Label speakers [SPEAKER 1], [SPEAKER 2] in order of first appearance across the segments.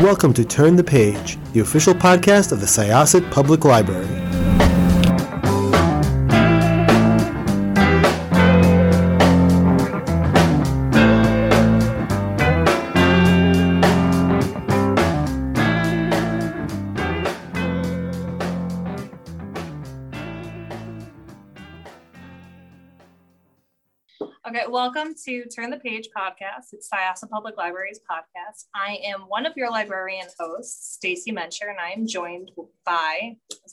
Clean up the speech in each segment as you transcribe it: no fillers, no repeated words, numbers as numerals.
[SPEAKER 1] welcome to Turn the Page, the official podcast of the Syosset Public Library.
[SPEAKER 2] Okay, welcome to Turn the Page podcast. It's Syosset Public Library's podcast. I am one of your librarian hosts, Stacy Mencher, and I am joined by,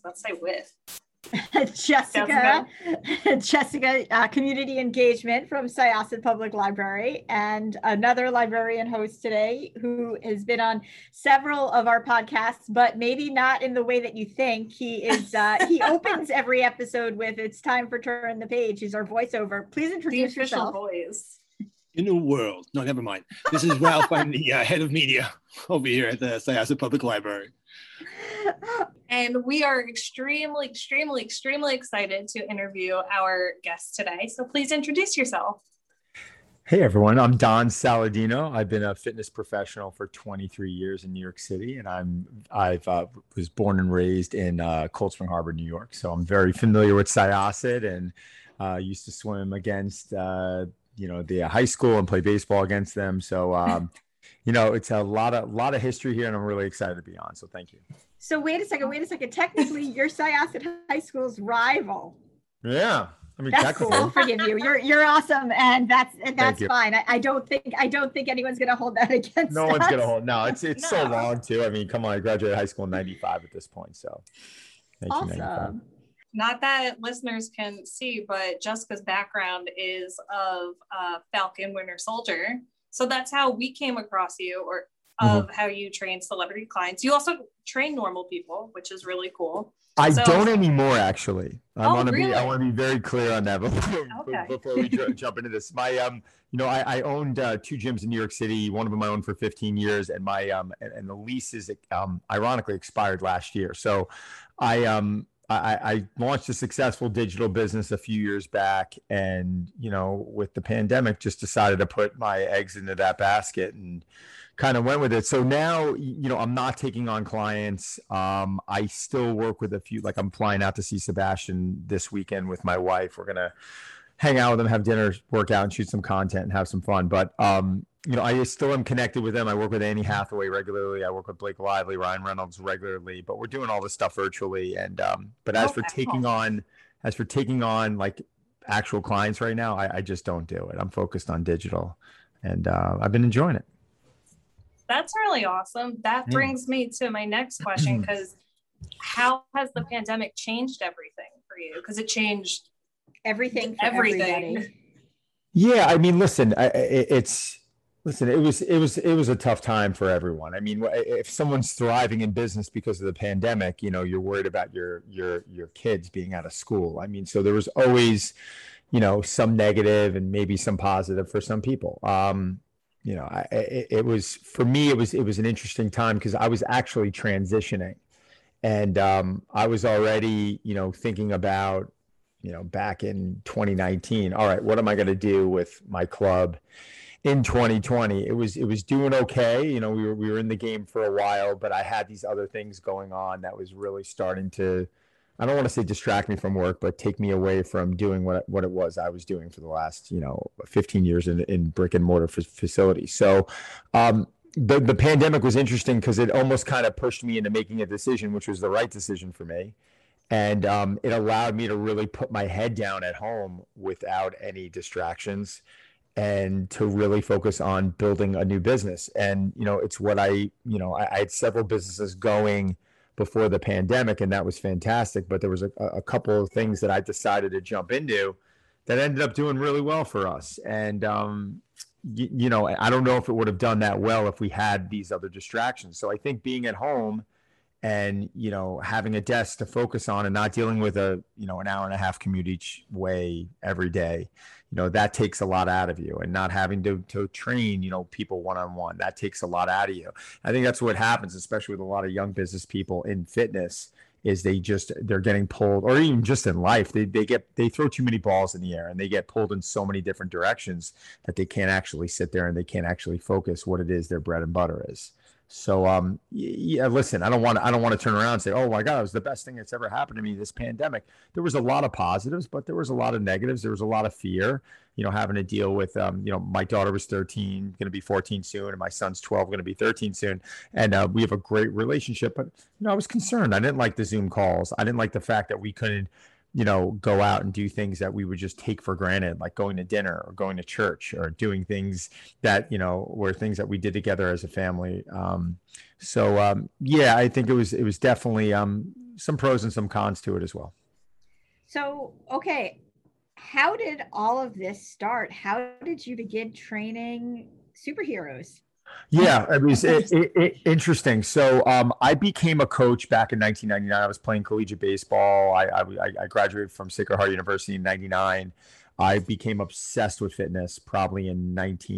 [SPEAKER 3] Jessica, community engagement from Syosset Public Library, and another librarian host today who has been on several of our podcasts, but maybe not in the way that you think. He opens every episode with "It's time for Turn the Page." He's our voiceover. Please introduce yourself.
[SPEAKER 2] Voice.
[SPEAKER 4] In the world. No, never mind. This is Ralph. I'm the head of media over here at the Syosset Public Library.
[SPEAKER 2] And we are extremely excited to interview our guest today. So please introduce yourself.
[SPEAKER 5] Hey everyone, I'm Don Saladino. I've been a fitness professional for 23 years in New York City, and I was born and raised in Cold Spring Harbor, New York. So I'm very familiar with Syosset, and used to swim against the high school and play baseball against them. So it's a lot of history here, and I'm really excited to be on. So thank you.
[SPEAKER 3] So wait a second. Technically, you're Syosset High School's rival.
[SPEAKER 5] Yeah, I mean,
[SPEAKER 3] that's cool. I'll forgive you. You're awesome, and that's fine. I don't think anyone's going to hold that against.
[SPEAKER 5] No one's going to hold. No, it's
[SPEAKER 3] No.
[SPEAKER 5] so long too. I mean, come on, I graduated high school in '95 at this point, so
[SPEAKER 3] awesome.
[SPEAKER 2] Not that listeners can see, but Jessica's background is of Falcon Winter Soldier. So that's how we came across you, or of how you train celebrity clients. You also train normal people, which is really cool.
[SPEAKER 5] I don't anymore, actually. I want to
[SPEAKER 2] really?
[SPEAKER 5] be very clear on that before we jump into this. My, I owned 2 gyms in New York City. One of them I owned for 15 years, and my and the leases ironically expired last year. So I launched a successful digital business a few years back, and with the pandemic, just decided to put my eggs into that basket and kind of went with it. So now, I'm not taking on clients. I still work with a few, like I'm flying out to see Sebastian this weekend with my wife. We're going to hang out with him, have dinner, work out, and shoot some content and have some fun. But, I still am connected with them. I work with Annie Hathaway regularly. I work with Blake Lively, Ryan Reynolds regularly, but we're doing all this stuff virtually. And, but as for taking on like actual clients right now, I just don't do it. I'm focused on digital, and I've been enjoying it.
[SPEAKER 2] That's really awesome. That brings me to my next question, because how has the pandemic changed everything for you? Because it changed
[SPEAKER 3] everything for everybody.
[SPEAKER 5] Yeah, I mean, listen, it was a tough time for everyone. I mean, if someone's thriving in business because of the pandemic, you're worried about your kids being out of school. I mean, so there was always, some negative and maybe some positive for some people. It was, for me, it was an interesting time because I was actually transitioning, and I was already, thinking about, back in 2019, all right, what am I going to do with my club in 2020? It was doing okay. We were in the game for a while, but I had these other things going on that was really starting to, I don't want to say distract me from work, but take me away from doing what it was I was doing for the last, 15 years in brick and mortar facilities. So the pandemic was interesting because it almost kind of pushed me into making a decision, which was the right decision for me. And it allowed me to really put my head down at home without any distractions and to really focus on building a new business. And, it's what I had several businesses going before the pandemic, and that was fantastic. But there was a couple of things that I decided to jump into that ended up doing really well for us. And, I don't know if it would have done that well if we had these other distractions. So I think being at home and, having a desk to focus on and not dealing with an hour and a half commute each way every day, that takes a lot out of you, and not having to train, people one-on-one, that takes a lot out of you. I think that's what happens, especially with a lot of young business people in fitness, is they're getting pulled, or even just in life, they throw too many balls in the air, and they get pulled in so many different directions that they can't actually sit there and they can't actually focus what it is their bread and butter is. So yeah, listen, I don't want to turn around and say, oh my God, it was the best thing that's ever happened to me, this pandemic. There was a lot of positives, but there was a lot of negatives. There was a lot of fear, having to deal with, my daughter was 13, going to be 14 soon, and my son's 12, going to be 13 soon. And we have a great relationship, but, I was concerned. I didn't like the Zoom calls. I didn't like the fact that we couldn't, go out and do things that we would just take for granted, like going to dinner or going to church or doing things that, were things that we did together as a family. Yeah, I think it was definitely some pros and some cons to it as well.
[SPEAKER 3] So, okay. How did all of this start? How did you begin training superheroes?
[SPEAKER 5] Yeah, it was interesting. So I became a coach back in 1999. I was playing collegiate baseball. I graduated from Sacred Heart University in 99. I became obsessed with fitness probably in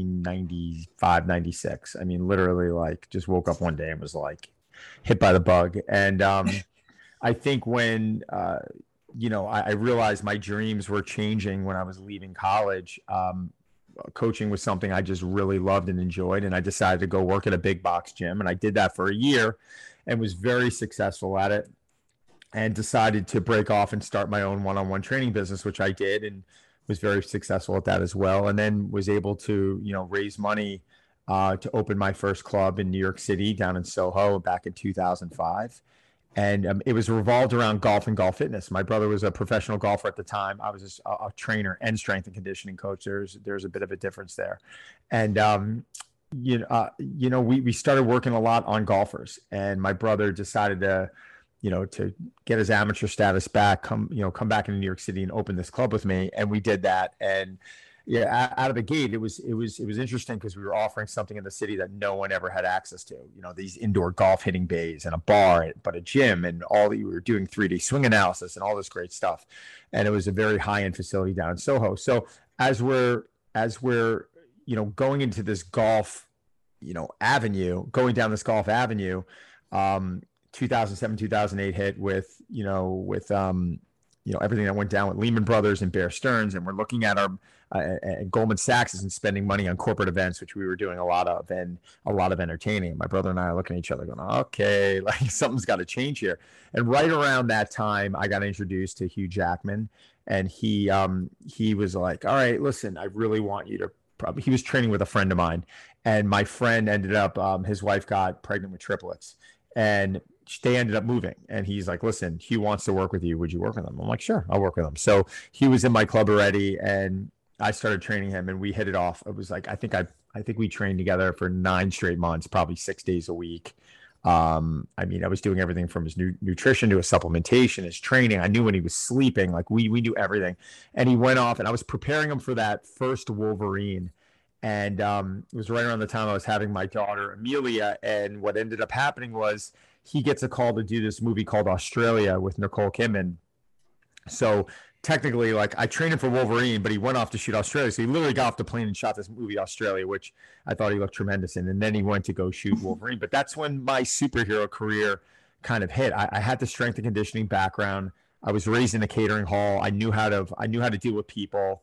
[SPEAKER 5] 1995, 96. I mean, literally like just woke up one day and was like hit by the bug. And I think when, I realized my dreams were changing when I was leaving college. Coaching was something I just really loved and enjoyed. And I decided to go work at a big box gym. And I did that for a year and was very successful at it, and decided to break off and start my own one-on-one training business, which I did, and was very successful at that as well. And then was able to, raise money to open my first club in New York City down in Soho back in 2005. And it was revolved around golf and golf fitness. My brother was a professional golfer at the time. I was just a trainer and strength and conditioning coach. There's a bit of a difference there. And, we started working a lot on golfers, and my brother decided to get his amateur status back, come back into New York City and open this club with me. And we did that. And yeah, out of the gate, it was interesting because we were offering something in the city that no one ever had access to. These indoor golf hitting bays and a bar, but a gym, and we were doing 3D swing analysis and all this great stuff. And it was a very high end facility down in Soho. So as we're going into this golf, going down this golf avenue, 2007, 2008 hit with everything that went down with Lehman Brothers and Bear Stearns, and we're looking at our Goldman Sachs isn't spending money on corporate events, which we were doing a lot of, and a lot of entertaining. My brother and I are looking at each other going, okay, like something's got to change here. And right around that time, I got introduced to Hugh Jackman, and he was like, all right, listen, I really want you to he was training with a friend of mine, and my friend ended up, his wife got pregnant with triplets, and they ended up moving, and he's like, listen, Hugh wants to work with you. Would you work with him? I'm like, sure, I'll work with him. So he was in my club already, and I started training him, and we hit it off. It was like, I think we trained together for 9 straight months, probably 6 days a week. I was doing everything from his nutrition to his supplementation, his training. I knew when he was sleeping, like we knew everything. And he went off, and I was preparing him for that first Wolverine. And it was right around the time I was having my daughter, Amelia. And what ended up happening was he gets a call to do this movie called Australia with Nicole Kidman. So technically, like, I trained him for Wolverine, but he went off to shoot Australia. So he literally got off the plane and shot this movie Australia, which I thought he looked tremendous in. And then he went to go shoot Wolverine. But that's when my superhero career kind of hit. I had the strength and conditioning background. I was raised in a catering hall. I knew how to deal with people.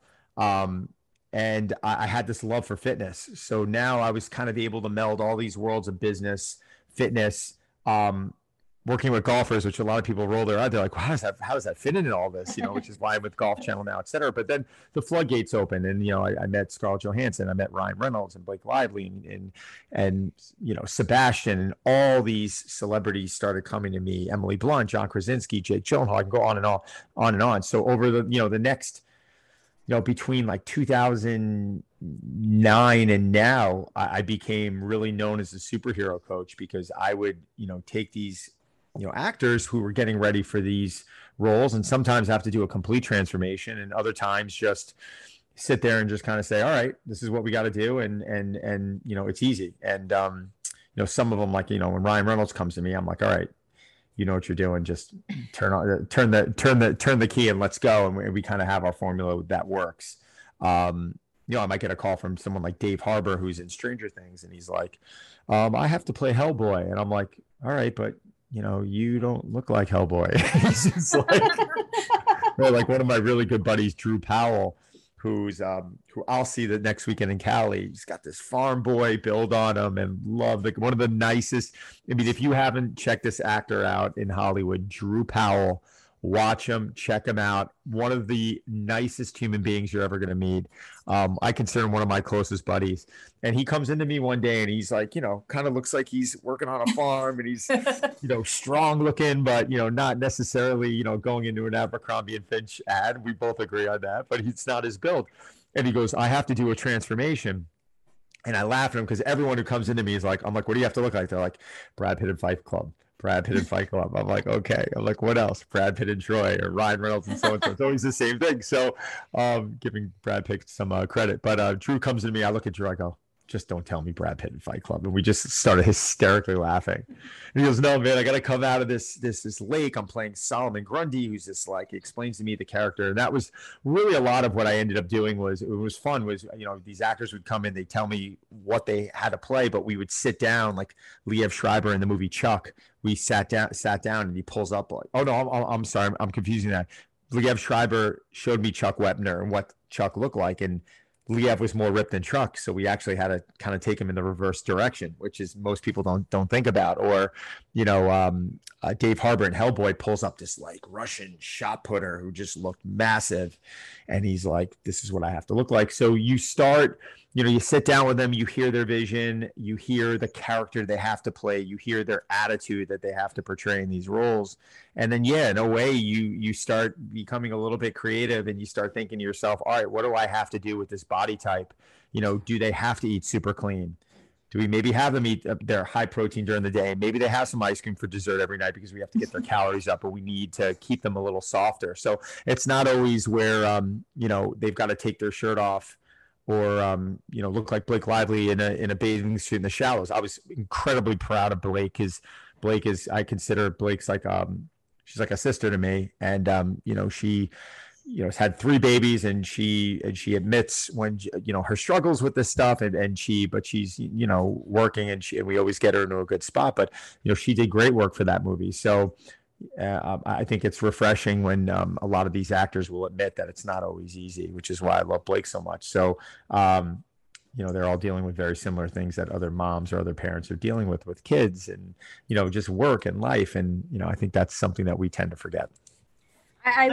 [SPEAKER 5] And I had this love for fitness. So now I was kind of able to meld all these worlds of business, fitness, working with golfers, which a lot of people roll their eyes. They're like, how does that fit into all this? Which is why I'm with Golf Channel now, et cetera. But then the floodgates open, and, I met Scarlett Johansson, I met Ryan Reynolds and Blake Lively and Sebastian, and all these celebrities started coming to me, Emily Blunt, John Krasinski, Jake Gyllenhaal. I can go on and on. So over the next, between like 2009 and now, I became really known as a superhero coach, because I would, take these, actors who were getting ready for these roles, and sometimes have to do a complete transformation, and other times just sit there and just kind of say, all right, this is what we got to do. And it's easy. And, some of them, like, when Ryan Reynolds comes to me, I'm like, all right, you know what you're doing, just turn the key and let's go. And we kind of have our formula that works. I might get a call from someone like Dave Harbour, who's in Stranger Things, and he's like, I have to play Hellboy. And I'm like, all right, but you don't look like Hellboy. He's just like, or like one of my really good buddies, Drew Powell, who I'll see the next weekend in Cali. He's got this farm boy build on him, and love one of the nicest. I mean, if you haven't checked this actor out in Hollywood, Drew Powell, watch him, check him out. One of the nicest human beings you're ever going to meet. I consider him one of my closest buddies. And he comes into me one day and he's like, kind of looks like he's working on a farm, and he's, strong looking, but, not necessarily, going into an Abercrombie and Finch ad. We both agree on that, but he's not his build. And he goes, I have to do a transformation. And I laugh at him because everyone who comes into me is like, I'm like, what do you have to look like? They're like, Brad Pitt and Fight Club. Brad Pitt and Fight Club. I'm like, okay. I'm like, what else? Brad Pitt and Troy, or Ryan Reynolds and so and so. It's always the same thing. So giving Brad Pitt some credit. But Drew comes to me. I look at Drew. I go, just don't tell me Brad Pitt and Fight Club. And we just started hysterically laughing. And he goes, no, man, I got to come out of this lake. I'm playing Solomon Grundy, who's this, like, he explains to me the character. And that was really a lot of what I ended up doing. Was fun, these actors would come in, they tell me what they had to play, but we would sit down, like Liev Schreiber in the movie Chuck. We sat down and he pulls up like, oh no, I'm sorry. I'm confusing that. Liev Schreiber showed me Chuck Wepner and what Chuck looked like. And Liev was more ripped than Chuck, so we actually had to kind of take him in the reverse direction, which is most people don't think about. Or, Dave Harbour in Hellboy pulls up this like Russian shot putter who just looked massive, and he's like, "This is what I have to look like." So you start, you sit down with them, you hear their vision, you hear the character they have to play, you hear their attitude that they have to portray in these roles, and then in a way, you start becoming a little bit creative, and you start thinking to yourself, all right, what do I have to do with this body type? Do they have to eat super clean? Do we maybe have them eat their high protein during the day? Maybe they have some ice cream for dessert every night because we have to get their calories up, or we need to keep them a little softer. So it's not always where, they've got to take their shirt off or, look like Blake Lively in a bathing suit in the shallows. I was incredibly proud of Blake, because I consider Blake's like, she's like a sister to me. And, she, has had 3 babies, and she admits when, her struggles with this stuff, but she's, working, and we always get her into a good spot, but, she did great work for that movie. So I think it's refreshing when a lot of these actors will admit that it's not always easy, which is why I love Blake so much. So, they're all dealing with very similar things that other moms or other parents are dealing with kids, and, just work and life. And, I think that's something that we tend to forget.
[SPEAKER 3] I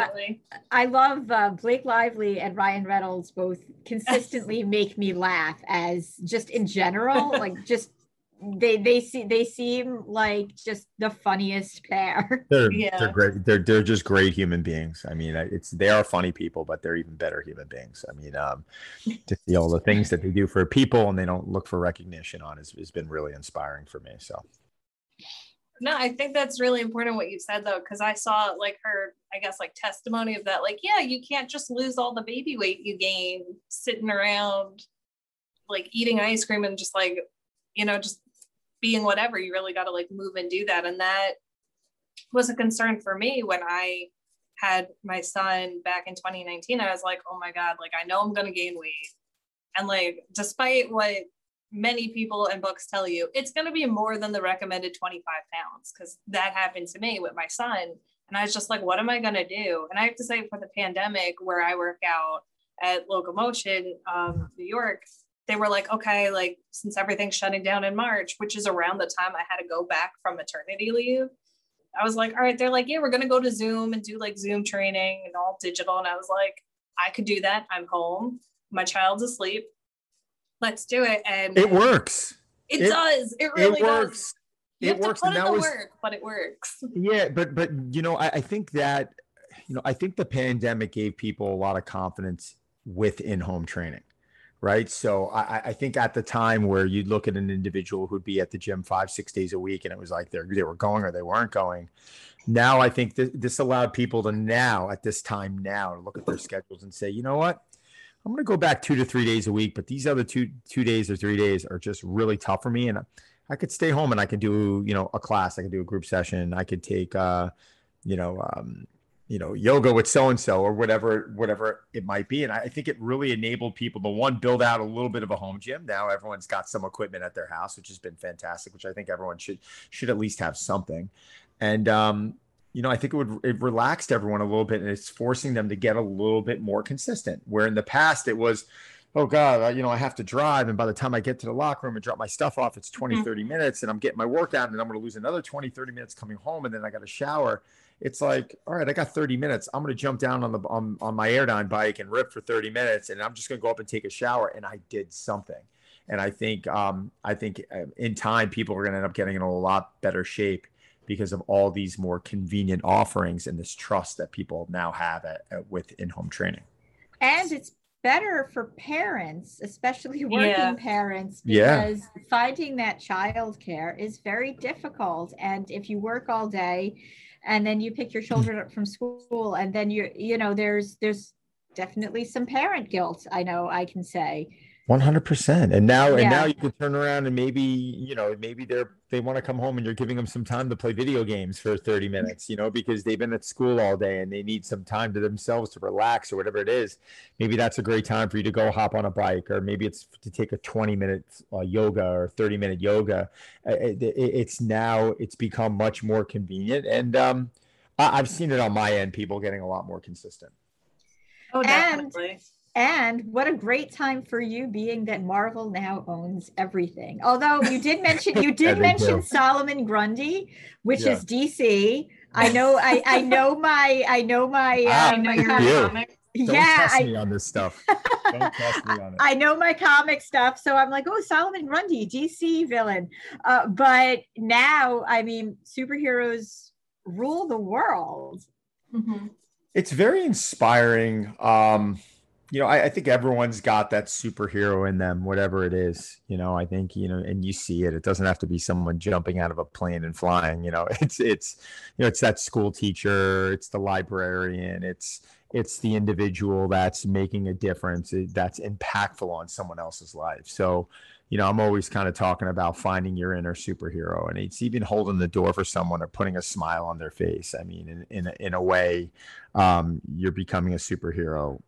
[SPEAKER 3] love Blake Lively and Ryan Reynolds both consistently make me laugh, as just in general, like just they seem like just the funniest pair.
[SPEAKER 5] They're great. They're just great human beings. I mean, they are funny people, but they're even better human beings. I mean, to see all the things that they do for people and they don't look for recognition on has been really inspiring for me. So.
[SPEAKER 2] No, I think that's really important what you said, though, because I saw like her, I guess, like testimony of that. Like, yeah, you can't just lose all the baby weight you gain sitting around, like eating ice cream and just like, just being whatever. You really got to like move and do that. And that was a concern for me when I had my son back in 2019. I was like, oh my God, like I know I'm going to gain weight. And like, despite what many people and books tell you, it's going to be more than the recommended 25 pounds, because that happened to me with my son. And I was just like, what am I going to do? And I have to say, for the pandemic, where I work out at Locomotion, New York, they were like, okay, like since everything's shutting down in March, which is around the time I had to go back from maternity leave, I was like, all right, they're like, yeah, we're going to go to Zoom and do like Zoom training and all digital. And I was like, I could do that. I'm home. My child's asleep. Let's do it. And
[SPEAKER 5] it works.
[SPEAKER 2] It does. It really
[SPEAKER 5] works.
[SPEAKER 2] Does. You have to put in the work, but it works.
[SPEAKER 5] Yeah, but I think that, I think the pandemic gave people a lot of confidence with in-home training, right? So I think at the time where you'd look at an individual who'd be at the gym 5-6 days a week, and it was like they were going or they weren't going. Now I think this allowed people to at this time to look at their schedules and say, you know what? I'm going to go back 2 to 3 days a week, but these other two days or 3 days are just really tough for me. And I could stay home and I could do, a class. I could do a group session. I could take, yoga with so-and-so or whatever it might be. And I think it really enabled people to build out a little bit of a home gym. Now everyone's got some equipment at their house, which has been fantastic, which I think everyone should at least have something. And, I think it relaxed everyone a little bit, and it's forcing them to get a little bit more consistent. Where in the past it was, oh God, I have to drive. And by the time I get to the locker room and drop my stuff off, it's 20, 30 minutes and I'm getting my workout and I'm going to lose another 20, 30 minutes coming home. And then I got to shower. It's like, all right, I got 30 minutes. I'm going to jump down on my Airdyne bike and rip for 30 minutes. And I'm just going to go up and take a shower. And I did something. And I think in time, people are going to end up getting in a lot better shape because of all these more convenient offerings and this trust that people now have with in-home training.
[SPEAKER 3] And it's better for parents, especially working parents, because finding that childcare is very difficult. And if you work all day and then you pick your children up from school and then there's definitely some parent guilt. I can say
[SPEAKER 5] 100%. And now you can turn around and maybe they want to come home and you're giving them some time to play video games for 30 minutes, because they've been at school all day and they need some time to themselves to relax or whatever it is. Maybe that's a great time for you to go hop on a bike, or maybe it's to take a 20-minute yoga or 30-minute yoga. It's become much more convenient. And I've seen it on my end, people getting a lot more consistent.
[SPEAKER 2] Oh, definitely.
[SPEAKER 3] And what a great time for you, being that Marvel now owns everything. Although you did mention Solomon Grundy, which is DC. I know my
[SPEAKER 5] comic. Don't test me on this stuff. Don't test me on it.
[SPEAKER 3] I know my comic stuff, so I'm like, oh, Solomon Grundy, DC villain. But now, superheroes rule the world.
[SPEAKER 2] Mm-hmm.
[SPEAKER 5] It's very inspiring. I think everyone's got that superhero in them, whatever it is, I think, and you see it. It doesn't have to be someone jumping out of a plane and flying, it's that school teacher, it's the librarian, it's the individual that's making a difference, that's impactful on someone else's life. So, I'm always kind of talking about finding your inner superhero, and it's even holding the door for someone or putting a smile on their face. In a way, you're becoming a superhero.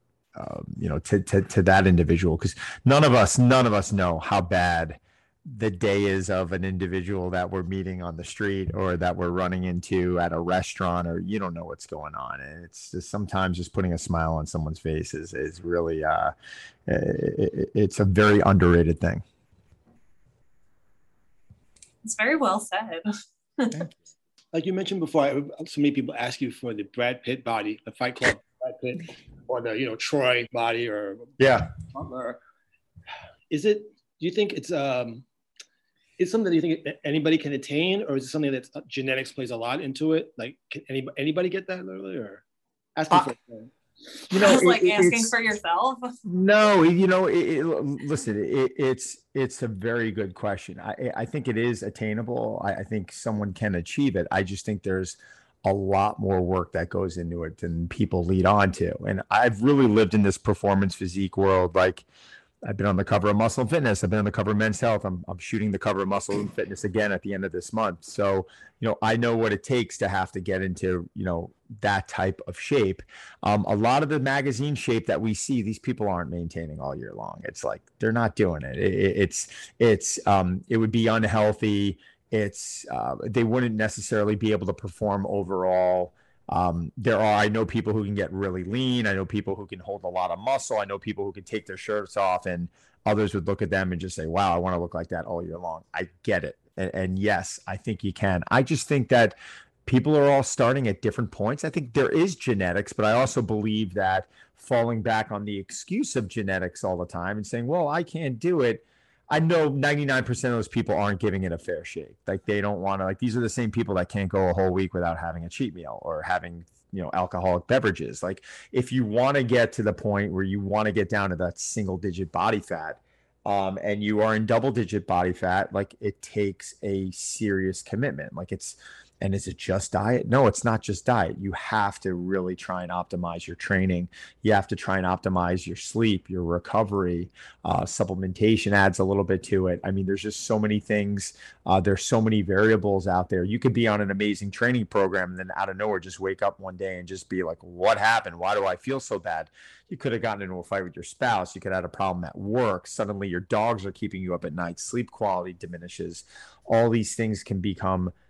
[SPEAKER 5] To that individual, because none of us know how bad the day is of an individual that we're meeting on the street or that we're running into at a restaurant, or you don't know what's going on. And it's just sometimes just putting a smile on someone's face is really it's a very underrated thing.
[SPEAKER 2] It's very well said.
[SPEAKER 4] Like you mentioned before, so many people ask you for the Brad Pitt body, the Fight Club Brad Pitt, or the Troy body, or Butler. Do you think it's something that you think anybody can attain, or is it something that genetics plays a lot into it? Like, can anybody get that literally, or asking for it?
[SPEAKER 2] Asking for yourself.
[SPEAKER 5] No, listen, it's a very good question. I think it is attainable. I think someone can achieve it. I just think there's a lot more work that goes into it than people lead on to. And I've really lived in this performance physique world. Like, I've been on the cover of Muscle and Fitness. I've been on the cover of Men's Health. I'm shooting the cover of Muscle and Fitness again at the end of this month. So, I know what it takes to have to get into, that type of shape. A lot of the magazine shape that we see, these people aren't maintaining all year long. It's like, they're not doing it. It would be unhealthy. They wouldn't necessarily be able to perform overall. I know people who can get really lean. I know people who can hold a lot of muscle. I know people who can take their shirts off, and others would look at them and just say, wow, I want to look like that all year long. I get it. And yes, I think you can. I just think that people are all starting at different points. I think there is genetics, but I also believe that falling back on the excuse of genetics all the time and saying, well, I can't do it. I know 99% of those people aren't giving it a fair shake. Like, they don't want to, like, these are the same people that can't go a whole week without having a cheat meal or having, alcoholic beverages. Like, if you want to get to the point where you want to get down to that single digit body fat, and you are in double digit body fat, like, it takes a serious commitment. And is it just diet? No, it's not just diet. You have to really try and optimize your training. You have to try and optimize your sleep, your recovery. Supplementation adds a little bit to it. There's just so many things. There's so many variables out there. You could be on an amazing training program and then out of nowhere just wake up one day and just be like, what happened? Why do I feel so bad? You could have gotten into a fight with your spouse. You could have had a problem at work. Suddenly your dogs are keeping you up at night. Sleep quality diminishes. All these things can become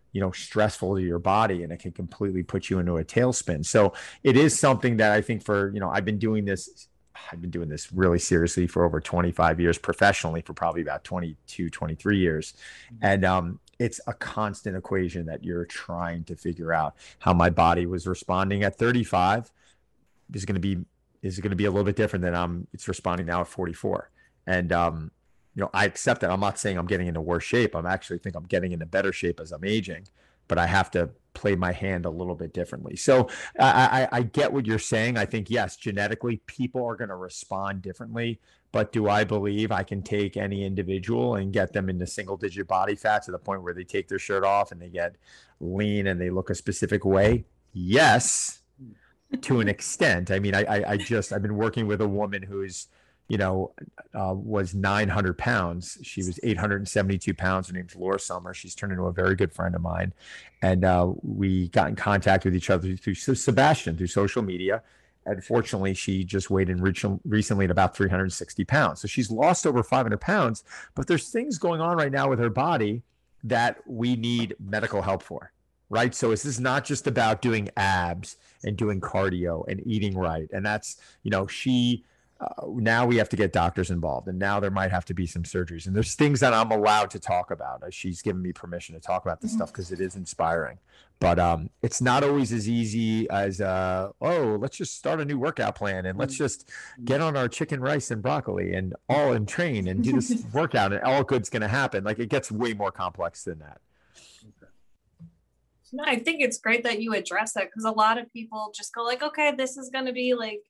[SPEAKER 5] stressful to your body, and it can completely put you into a tailspin. So it is something that I think I've been doing this really seriously for over 25 years, professionally for probably about 22, 23 years. And it's a constant equation that you're trying to figure out. How my body was responding at 35 is going to be a little bit different than it's responding now at 44. And I accept that. I'm not saying I'm getting into worse shape. I'm actually think I'm getting into better shape as I'm aging, but I have to play my hand a little bit differently. So I get what you're saying. I think, yes, genetically people are going to respond differently, but do I believe I can take any individual and get them into single digit body fat to the point where they take their shirt off and they get lean and they look a specific way? Yes, to an extent. I mean, I've been working with a woman who's, was 900 pounds. She was 872 pounds. Her name's Laura Summer. She's turned into a very good friend of mine. And we got in contact with each other through Sebastian, through social media. And fortunately, she just weighed in recently at about 360 pounds. So she's lost over 500 pounds. But there's things going on right now with her body that we need medical help for. Right. So this is not just about doing abs and doing cardio and eating right. And that's, now we have to get doctors involved, and now there might have to be some surgeries, and there's things that I'm allowed to talk about. She's given me permission to talk about this stuff because it is inspiring, but it's not always as easy as let's just start a new workout plan and let's just get on our chicken, rice, and broccoli and train and do this workout and all good's going to happen. Like, it gets way more complex than that.
[SPEAKER 2] No, I think it's great that you address that, because a lot of people just go like, okay, this is going to be like,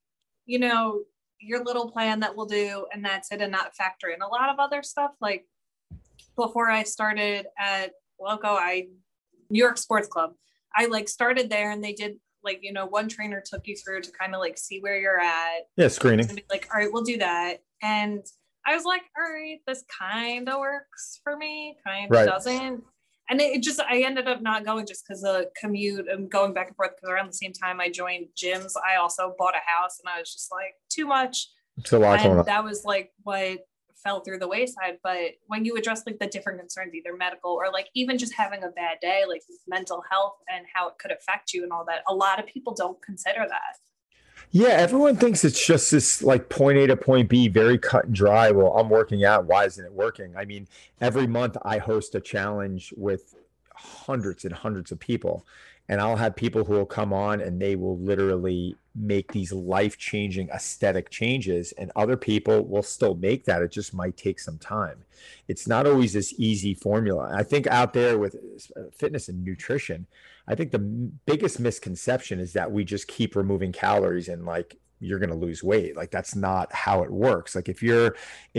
[SPEAKER 2] your little plan that we'll do, and that's it, and not factor in a lot of other stuff. Like, before I started at Loco, New York Sports Club, I started there, and they did one trainer took you through to kind of see where you're at.
[SPEAKER 5] Yeah, screening.
[SPEAKER 2] And be like, all right, we'll do that. And I was like, all right, this kind of works for me, kind of doesn't. And I ended up not going just because of commute and going back and forth, because around the same time I joined gyms, I also bought a house, and I was just like, too much.
[SPEAKER 5] It's a lot going on.
[SPEAKER 2] That was what fell through the wayside. But when you address the different concerns, either medical or even just having a bad day, mental health and how it could affect you and all that, a lot of people don't consider that.
[SPEAKER 5] Yeah, everyone thinks it's just this point A to point B, very cut and dry. Well, I'm working out. Why isn't it working? I mean, every month I host a challenge with hundreds and hundreds of people, and I'll have people who will come on and they will literally make these life-changing aesthetic changes, and other people will still make that. It just might take some time. It's not always this easy formula. I think out there with fitness and nutrition, I think the biggest misconception is that we just keep removing calories and you're going to lose weight. That's not how it works. If you're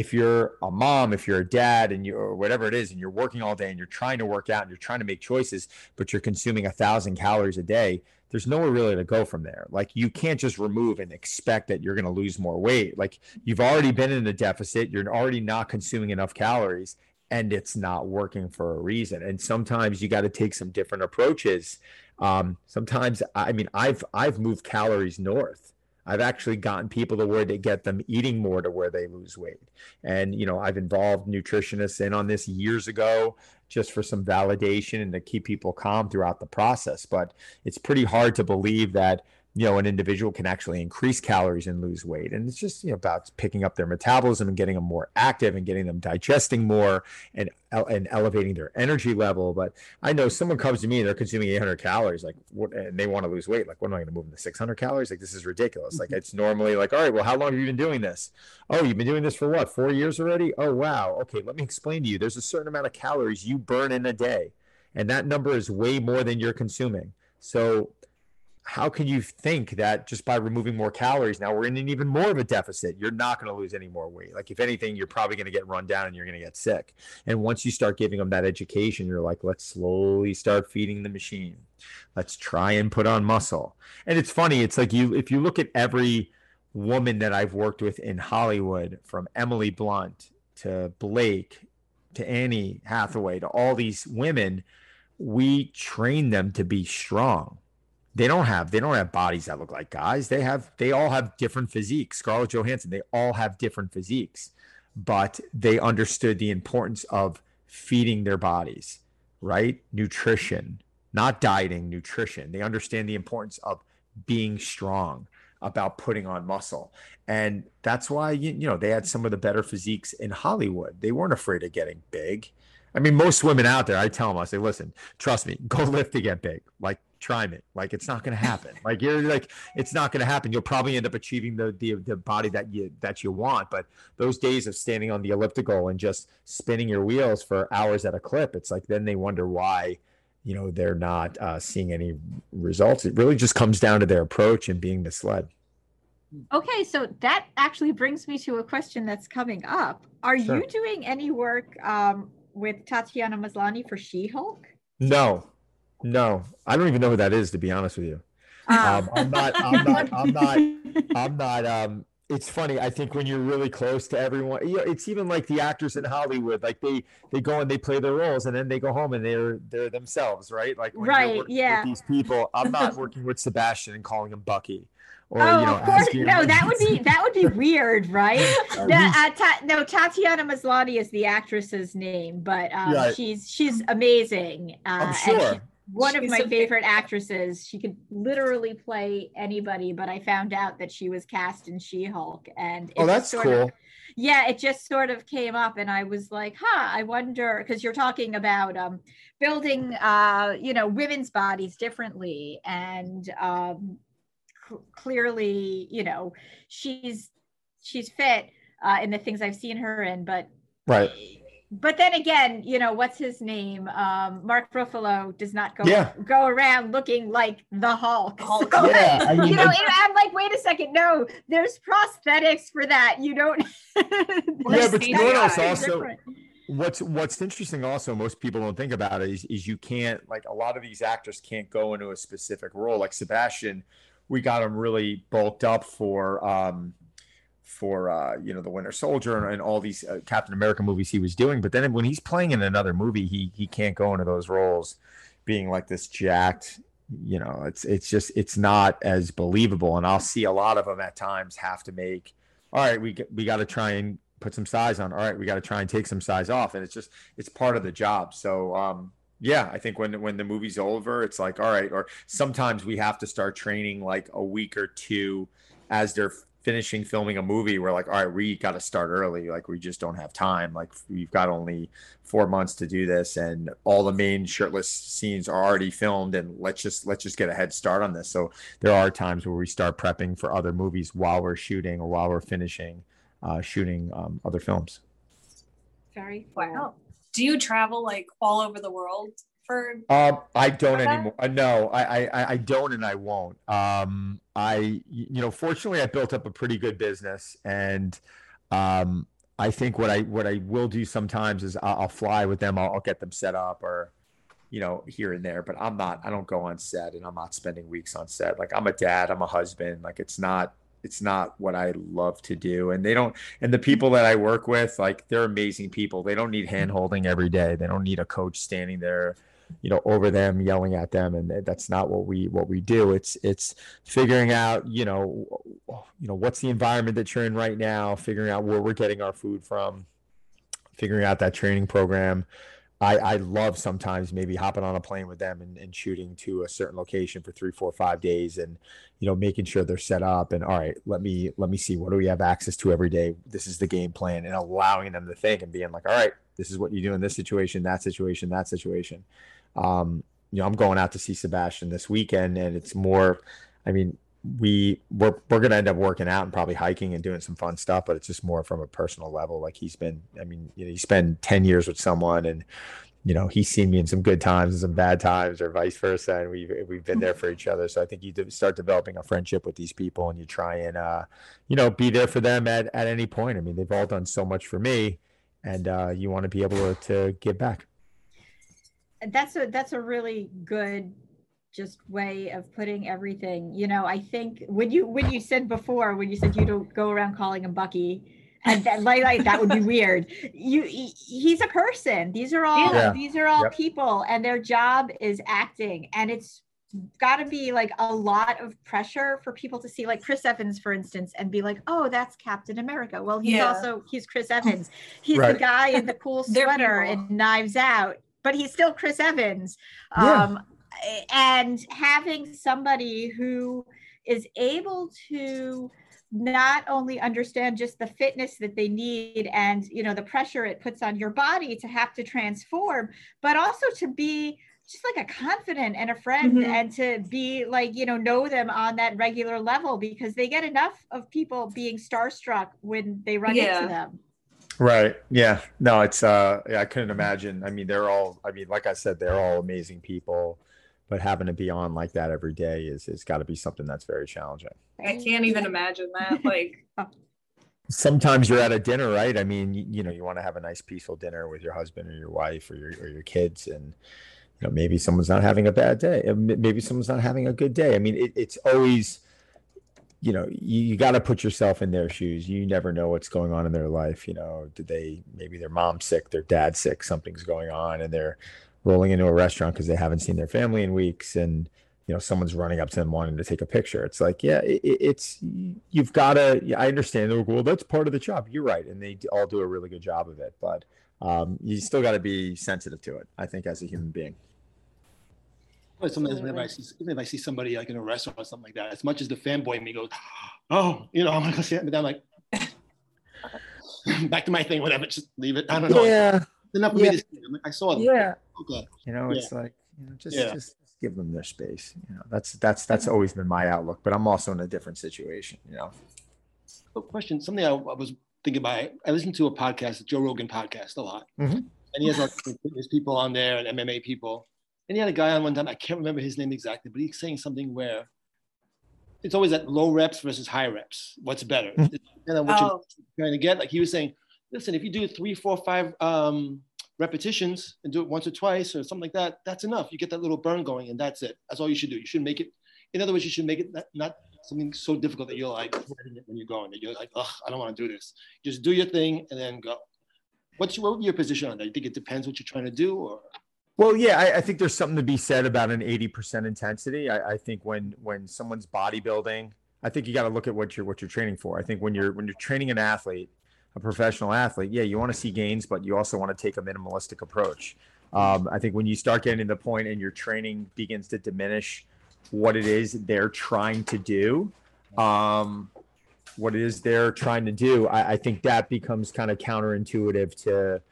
[SPEAKER 5] a mom, if you're a dad, and or whatever it is, and you're working all day and you're trying to work out and you're trying to make choices, but you're consuming 1,000 calories a day, there's nowhere really to go from there. You can't just remove and expect that you're going to lose more weight. You've already been in a deficit. You're already not consuming enough calories, and it's not working for a reason. And sometimes you got to take some different approaches. Sometimes, I've moved calories north. I've actually gotten people to where they get them eating more to where they lose weight. And, I've involved nutritionists in on this years ago, just for some validation and to keep people calm throughout the process. But it's pretty hard to believe that, an individual can actually increase calories and lose weight. And it's just, about picking up their metabolism and getting them more active and getting them digesting more and elevating their energy level. But I know someone comes to me and they're consuming 800 calories, and they want to lose weight. What am I going to move them to 600 calories? This is ridiculous. It's normally all right, well, how long have you been doing this? Oh, you've been doing this for what, 4 years already? Oh, wow. Okay, let me explain to you. There's a certain amount of calories you burn in a day, and that number is way more than you're consuming. So how can you think that just by removing more calories, now we're in an even more of a deficit, you're not going to lose any more weight? If anything, you're probably going to get run down and you're going to get sick. And once you start giving them that education, you're let's slowly start feeding the machine. Let's try and put on muscle. And it's funny. It's if you look at every woman that I've worked with in Hollywood, from Emily Blunt to Blake to Annie Hathaway to all these women, we train them to be strong. They don't have bodies that look like guys. They all have different physiques. Scarlett Johansson, they all have different physiques, but they understood the importance of feeding their bodies, right? Nutrition, not dieting, nutrition. They understand the importance of being strong, about putting on muscle. And that's why, they had some of the better physiques in Hollywood. They weren't afraid of getting big. I mean, most women out there, I tell them, I say, listen, trust me, go lift to get big. Like, try me. Like, it's not going to happen. Like, you're like, it's not going to happen. You'll probably end up achieving the body that you want. But those days of standing on the elliptical and just spinning your wheels for hours at a clip, it's like, then they wonder why, they're not seeing any results. It really just comes down to their approach and being misled.
[SPEAKER 3] Okay, so that actually brings me to a question that's coming up. Are you doing any work with Tatiana Maslany for She-Hulk?
[SPEAKER 5] No, I don't even know who that is, to be honest with you. I'm not. It's funny. I think when you're really close to everyone, it's even like the actors in Hollywood. Like they go and they play their roles, and then they go home and they're themselves, right? Like when you're working with these people, I'm not working with Sebastian and calling him Bucky. Or,
[SPEAKER 3] of course. No, that would be weird, right? No, Tatiana Maslany is the actress's name, but she's amazing.
[SPEAKER 5] I'm sure.
[SPEAKER 3] One of my favorite actresses. She could literally play anybody, but I found out that she was cast in She-Hulk, and
[SPEAKER 5] that's cool.
[SPEAKER 3] It just sort of came up, and I was like, I wonder, because you're talking about building, women's bodies differently, and clearly, she's fit in the things I've seen her in, but
[SPEAKER 5] right.
[SPEAKER 3] But then again, what's his name? Mark Ruffalo does not go around looking like the Hulk. So, I'm like, wait a second, no, there's prosthetics for that. You don't.
[SPEAKER 5] But you know what else also? What's interesting also, most people don't think about it, is you can't, like, a lot of these actors can't go into a specific role. Like Sebastian, we got him really bulked up for the Winter Soldier and all these Captain America movies he was doing. But then when he's playing in another movie, he can't go into those roles being like this jacked, it's not as believable. And I'll see a lot of them at times have to make, all right, we got to try and put some size on. All right, we got to try and take some size off. And it's part of the job. So, I think when the movie's over, it's like, all right, or sometimes we have to start training like a week or two as they're finishing filming a movie. We're like, all right, we got to start early. Like, we just don't have time. Like, we've got only 4 months to do this, and all the main shirtless scenes are already filmed, and let's just get a head start on this. So there are times where we start prepping for other movies while we're shooting or while we're finishing shooting other films.
[SPEAKER 3] Very cool. Wow.
[SPEAKER 2] Do you travel like all over the world for?
[SPEAKER 5] I don't anymore. No, I don't, and I won't. Fortunately, I built up a pretty good business, and I think what I will do sometimes is I'll fly with them. I'll get them set up, or here and there. But I don't go on set, and I'm not spending weeks on set. Like, I'm a dad, I'm a husband. Like, it's not what I love to do. And and the people that I work with, like, they're amazing people. They don't need hand holding every day. They don't need a coach standing there, over them, yelling at them. And that's not what we do. It's figuring out, what's the environment that you're in right now, figuring out where we're getting our food from, figuring out that training program. I love sometimes maybe hopping on a plane with them and shooting to a certain location for 3, 4, 5 days, and making sure they're set up, and all right, let me see, what do we have access to every day? This is the game plan, and allowing them to think and being like, all right, this is what you do in this situation, that situation, that situation. I'm going out to see Sebastian this weekend, and it's more, I mean, we're going to end up working out and probably hiking and doing some fun stuff, but it's just more from a personal level. Like, you spend 10 years with someone, and he's seen me in some good times and some bad times, or vice versa, and we've been there for each other. So I think you start developing a friendship with these people, and you try and be there for them at any point. I mean, they've all done so much for me, and you want to be able to give back.
[SPEAKER 3] That's a really good just way of putting everything. I think when you said before, when you said you don't go around calling him Bucky, and that, like that would be weird. He's a person. These are all people, and their job is acting, and it's got to be like a lot of pressure for people to see, like Chris Evans, for instance, and be like, oh, that's Captain America. Well, he's Chris Evans. He's the guy in the cool sweater and Knives Out. but he's still Chris Evans.
[SPEAKER 5] Yeah.
[SPEAKER 3] And having somebody who is able to not only understand just the fitness that they need and, you know, the pressure it puts on your body to have to transform, but also to be just like a confident and a friend, and to be like, you know them on that regular level, because they get enough of people being starstruck when they run into them.
[SPEAKER 5] Right. Yeah. No, it's, I couldn't imagine. I mean, like I said, they're all amazing people, but having to be on like that every day it's got to be something that's very challenging.
[SPEAKER 2] I can't even imagine that. Like,
[SPEAKER 5] sometimes you're at a dinner, right? I mean, you know, you want to have a nice peaceful dinner with your husband or your wife or your kids, and you know, maybe someone's not having a bad day, maybe someone's not having a good day. I mean, it's always, you know, you got to put yourself in their shoes. You never know what's going on in their life. You know, maybe their mom's sick, their dad's sick, something's going on, and they're rolling into a restaurant because they haven't seen their family in weeks, and you know, someone's running up to them wanting to take a picture. It's like, yeah, you've got to, I understand. Well, that's part of the job. You're right. And they all do a really good job of it, but you still got to be sensitive to it, I think, as a human being.
[SPEAKER 4] Sometimes whenever I see somebody like in a restaurant or something like that, as much as the fanboy in me goes, oh, you know, I'm gonna go see it, but I'm like, back to my thing, whatever, just leave it. I don't know.
[SPEAKER 5] Yeah.
[SPEAKER 4] It's enough for me to see them. I saw them.
[SPEAKER 5] Yeah.
[SPEAKER 4] Okay.
[SPEAKER 5] You know, it's like, you know, just give them their space. You know, that's always been my outlook, but I'm also in a different situation, you know.
[SPEAKER 4] Question, something I was thinking about, I listen to a podcast, a Joe Rogan podcast a lot. And he has like fitness people on there and MMA people. And he had a guy on one time, I can't remember his name exactly, but he's saying something where it's always at low reps versus high reps. What's better? What you're trying to get. Like he was saying, listen, if you do 3, 4, 5 repetitions and do it once or twice or something like that, that's enough. You get that little burn going and that's it. That's all you should do. You should make it, in other words, you should make it not something so difficult that you're like dreading it when you're going, that you're like, ugh, I don't want to do this. Just do your thing and then go. What would be your position on that? You think it depends what you're trying to do, or?
[SPEAKER 5] Well, yeah, I think there's something to be said about an 80% intensity. I think when someone's bodybuilding, I think you got to look at what you're training for. I think when you're training an athlete, a professional athlete, yeah, you want to see gains, but you also want to take a minimalistic approach. I think when you start getting to the point and your training begins to diminish what it is they're trying to do, I think that becomes kind of counterintuitive to,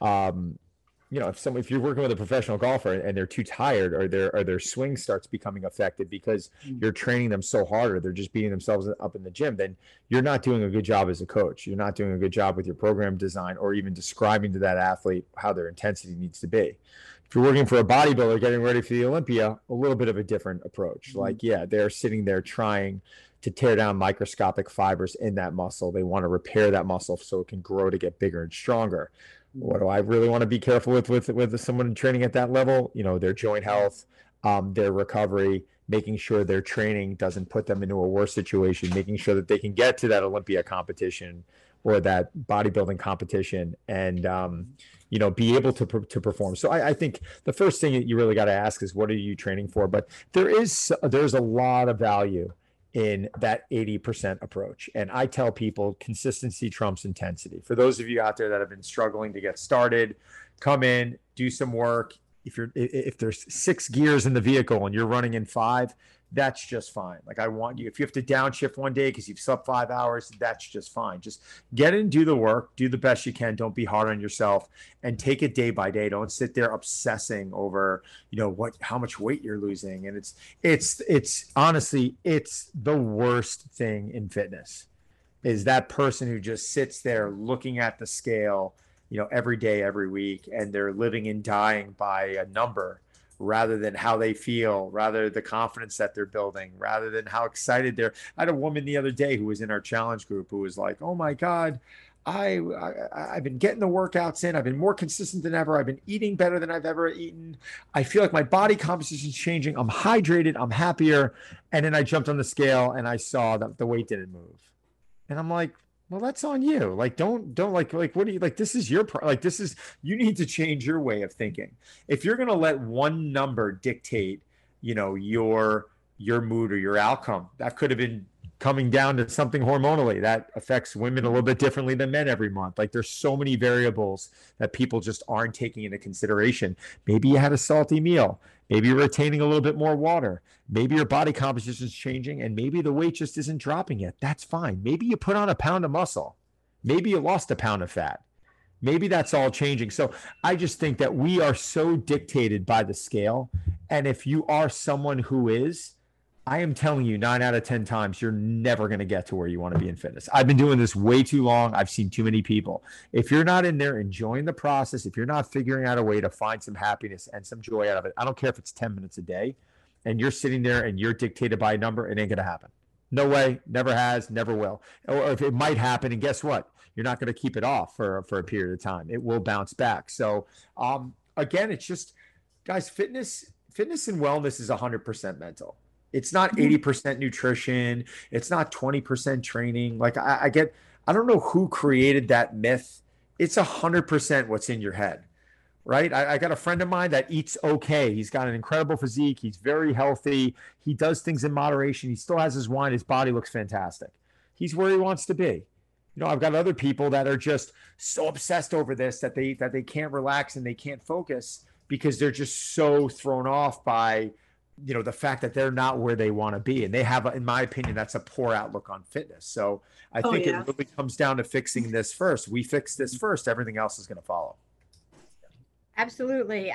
[SPEAKER 5] you know, if you're working with a professional golfer and they're too tired, or their swing starts becoming affected because you're training them so hard, or they're just beating themselves up in the gym, then you're not doing a good job as a coach. You're not doing a good job with your program design, or even describing to that athlete how their intensity needs to be. If you're working for a bodybuilder getting ready for the Olympia, a little bit of a different approach. Like, yeah, they're sitting there trying to tear down microscopic fibers in that muscle. They want to repair that muscle so it can grow to get bigger and stronger. What do I really want to be careful with someone training at that level? You know, their joint health, their recovery, making sure their training doesn't put them into a worse situation, making sure that they can get to that Olympia competition or that bodybuilding competition and, you know, be able to perform. So I think the first thing that you really got to ask is, what are you training for? But there's a lot of value in that 80% approach. And I tell people consistency trumps intensity. For those of you out there that have been struggling to get started, come in, do some work. If there's 6 gears in the vehicle and you're running in 5, that's just fine. Like, I want you, if you have to downshift one day because you've slept 5 hours, that's just fine. Just get in, do the work, do the best you can. Don't be hard on yourself, and take it day by day. Don't sit there obsessing over, you know, how much weight you're losing. And it's honestly, it's the worst thing in fitness, is that person who just sits there looking at the scale, you know, every day, every week, and they're living and dying by a number, rather than how they feel, rather the confidence that they're building, rather than how excited they're. I had a woman the other day who was in our challenge group who was like, oh my God, I've been getting the workouts in. I've been more consistent than ever. I've been eating better than I've ever eaten. I feel like my body composition is changing. I'm hydrated. I'm happier. And then I jumped on the scale and I saw that the weight didn't move. And I'm like, well, that's on you. Like, don't like, what do you like? This is you need to change your way of thinking. If you're going to let one number dictate, you know, your mood or your outcome, that could have been coming down to something hormonally that affects women a little bit differently than men every month. Like there's so many variables that people just aren't taking into consideration. Maybe you had a salty meal. Maybe you're retaining a little bit more water. Maybe your body composition is changing and maybe the weight just isn't dropping yet. That's fine. Maybe you put on a pound of muscle. Maybe you lost a pound of fat. Maybe that's all changing. So I just think that we are so dictated by the scale. And if you are someone who is, I am telling you 9 out of 10 times, you're never going to get to where you want to be in fitness. I've been doing this way too long. I've seen too many people. If you're not in there enjoying the process, if you're not figuring out a way to find some happiness and some joy out of it, I don't care if it's 10 minutes a day and you're sitting there and you're dictated by a number, it ain't going to happen. No way, never has, never will. Or if it might happen, and guess what? You're not going to keep it off for a period of time. It will bounce back. So again, it's just, guys, fitness and wellness is 100% mental. It's not 80% nutrition. It's not 20% training. Like I don't know who created that myth. It's 100% what's in your head, right? I got a friend of mine that eats okay. He's got an incredible physique. He's very healthy. He does things in moderation. He still has his wine. His body looks fantastic. He's where he wants to be. You know, I've got other people that are just so obsessed over this that they can't relax and they can't focus because they're just so thrown off by, you know, the fact that they're not where they want to be. And they have, in my opinion, that's a poor outlook on fitness. So I think it really comes down to fixing this first. We fix this first, everything else is going to follow.
[SPEAKER 3] Absolutely.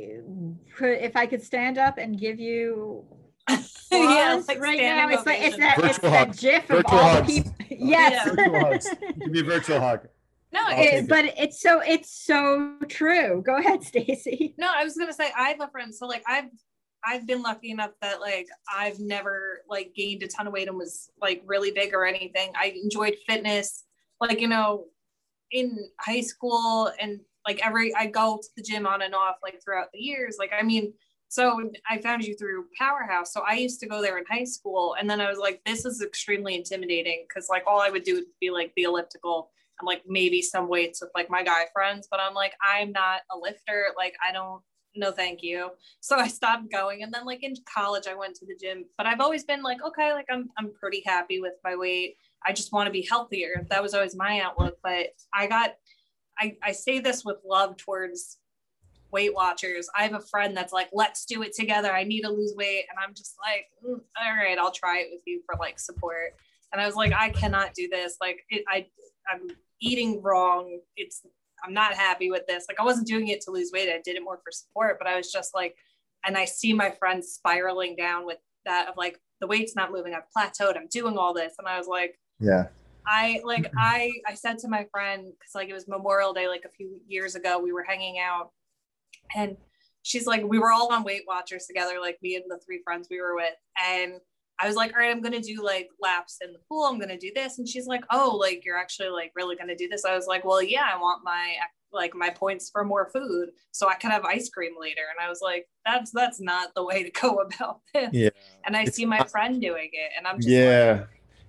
[SPEAKER 3] If I could stand up and give you
[SPEAKER 2] like
[SPEAKER 3] right now, it's that GIF
[SPEAKER 5] virtual
[SPEAKER 3] of all
[SPEAKER 5] hugs.
[SPEAKER 3] the people. Yes.
[SPEAKER 5] Virtual hugs. Give me a virtual hug.
[SPEAKER 2] No,
[SPEAKER 3] but it's so true. Go ahead, Stacy.
[SPEAKER 2] No, I was gonna say I have a friend. So like I've been lucky enough that like I've never like gained a ton of weight and was like really big or anything. I enjoyed fitness, like, you know, in high school and like I go to the gym on and off like throughout the years. Like, I mean, so I found you through Powerhouse. So I used to go there in high school. And then I was like, this is extremely intimidating. Cause like all I would do would be like the elliptical and like maybe some weights with like my guy friends, but I'm like, I'm not a lifter. Like, no, thank you. So I stopped going. And then like in college, I went to the gym, but I've always been like, okay, like I'm pretty happy with my weight. I just want to be healthier. That was always my outlook. But I say this with love towards Weight Watchers. I have a friend that's like, let's do it together. I need to lose weight. And I'm just like, all right, I'll try it with you for like support. And I was like, I cannot do this. Like I'm eating wrong. I'm not happy with this. Like I wasn't doing it to lose weight. I did it more for support, but I was just like, and I see my friends spiraling down with that of like, the weight's not moving. I've plateaued. I'm doing all this. And I was like,
[SPEAKER 5] yeah.
[SPEAKER 2] I said to my friend, cause like it was Memorial Day, like a few years ago, we were hanging out and she's like, we were all on Weight Watchers together, like me and the 3 friends we were with. And I was like, all right, I'm going to do like laps in the pool. I'm going to do this. And she's like, oh, like, you're actually like really going to do this. I was like, well, yeah, I want my points for more food so I can have ice cream later. And I was like, that's not the way to go about this. Yeah. And I see my friend doing it and I'm just like,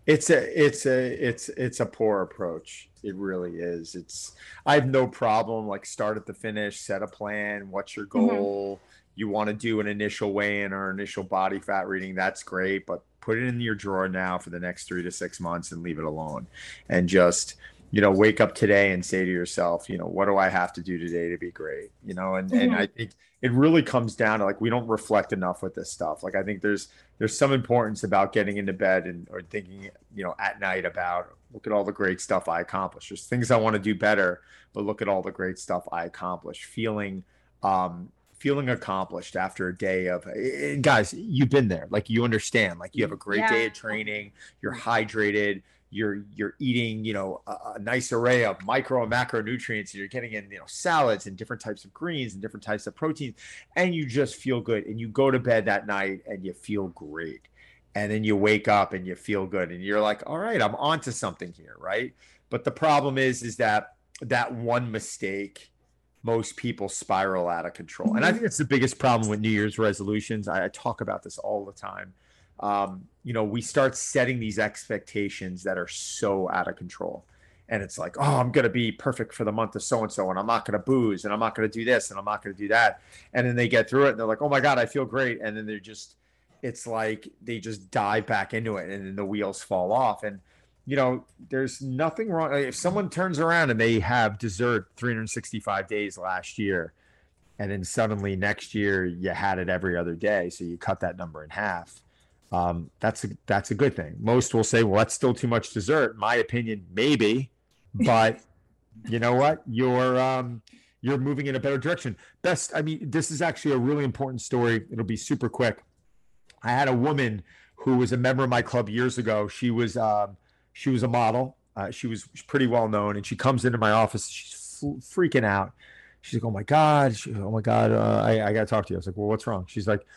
[SPEAKER 5] it's a poor approach. It really is. I have no problem. Like start at the finish, set a plan. What's your goal? Mm-hmm. You want to do an initial weigh-in or initial body fat reading. That's great, but put it in your drawer now for the next 3 to 6 months and leave it alone. And just, you know, wake up today and say to yourself, you know, what do I have to do today to be great? You know, and I think it really comes down to like, we don't reflect enough with this stuff. Like, I think there's some importance about getting into bed or thinking, you know, at night about, look at all the great stuff I accomplished. There's things I want to do better, but look at all the great stuff I accomplished. Feeling accomplished after a day of, guys, you've been there. Like, you understand, like you have a great day of training, you're hydrated, you're eating, you know, a nice array of micro and macronutrients, and you're getting in, you know, salads and different types of greens and different types of proteins, and you just feel good. And you go to bed that night and you feel great. And then you wake up and you feel good and you're like, all right, I'm onto something here. Right. But the problem is that one mistake, most people spiral out of control. And I think that's the biggest problem with New Year's resolutions. I talk about this all the time. You know, we start setting these expectations that are so out of control. And it's like, oh, I'm going to be perfect for the month of so-and-so, and I'm not going to booze, and I'm not going to do this, and I'm not going to do that. And then they get through it and they're like, oh my God, I feel great. And then they're just, it's like they just dive back into it and then the wheels fall off. And, you know, there's nothing wrong. If someone turns around and they have dessert 365 days last year, and then suddenly next year you had it every other day, so you cut that number in half. That's a good thing. Most will say, well, that's still too much dessert. In my opinion, maybe, but you know what? You're moving in a better direction. This is actually a really important story. It'll be super quick. I had a woman who was a member of my club years ago. She was a model. She was pretty well known, and she comes into my office. She's freaking out. She's like, "Oh my God! I gotta talk to you." I was like, "Well, what's wrong?" She's like,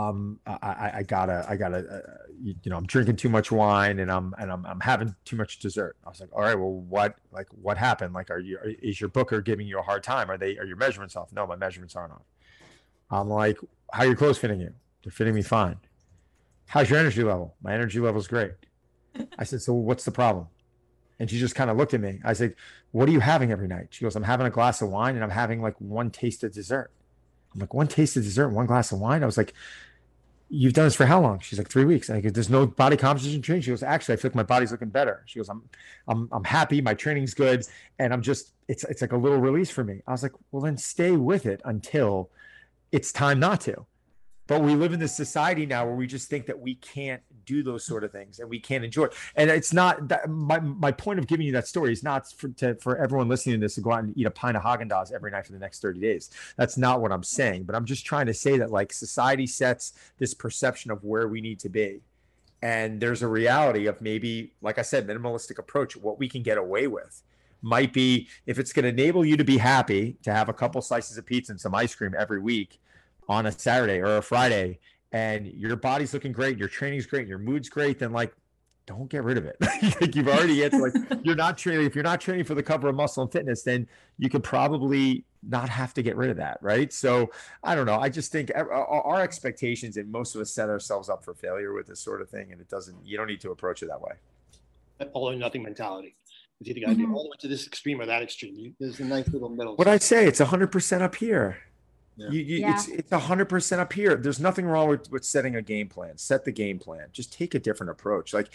[SPEAKER 5] I gotta, I'm drinking too much wine and I'm having too much dessert." I was like, "All right, well, what happened? Like, is your booker giving you a hard time? Are your measurements off?" "No, my measurements aren't off." I'm like, "How are your clothes fitting you?" "They're fitting me fine." "How's your energy level?" "My energy level is great." I said, "So what's the problem?" And she just kind of looked at me. I said, "What are you having every night?" She goes, "I'm having a glass of wine and I'm having like one taste of dessert." I'm like, "One taste of dessert, one glass of wine?" I was like, "You've done this for how long?" She's like, 3 weeks. And I go, "There's no body composition change?" She goes, "Actually, I feel like my body's looking better." She goes, I'm happy. My training's good. And it's like a little release for me. I was like, "Well, then stay with it until it's time not to." But we live in this society now where we just think that we can't do those sort of things and we can't enjoy it. And it's not that my point of giving you that story is not for everyone listening to this to go out and eat a pint of Haagen-Dazs every night for the next 30 days. That's not what I'm saying. But I'm just trying to say that like society sets this perception of where we need to be. And there's a reality of maybe, like I said, minimalistic approach, what we can get away with. Might be, if it's going to enable you to be happy, to have a couple slices of pizza and some ice cream every week on a Saturday or a Friday, and your body's looking great, your training's great, your mood's great, then like, don't get rid of it. Like you've already answered, like you're not training. If you're not training for the cover of Muscle and Fitness, then you could probably not have to get rid of that, right? So I don't know. I just think our expectations, and most of us set ourselves up for failure with this sort of thing, and you don't need to approach it that way.
[SPEAKER 4] That all or nothing mentality. It's either got to be all the way to this extreme or that extreme. There's a nice little middle.
[SPEAKER 5] What I'd say, it's 100% up here.
[SPEAKER 4] Yeah.
[SPEAKER 5] It's 100% up here. There's nothing wrong with setting a game plan. Set the game plan. Just take a different approach. Like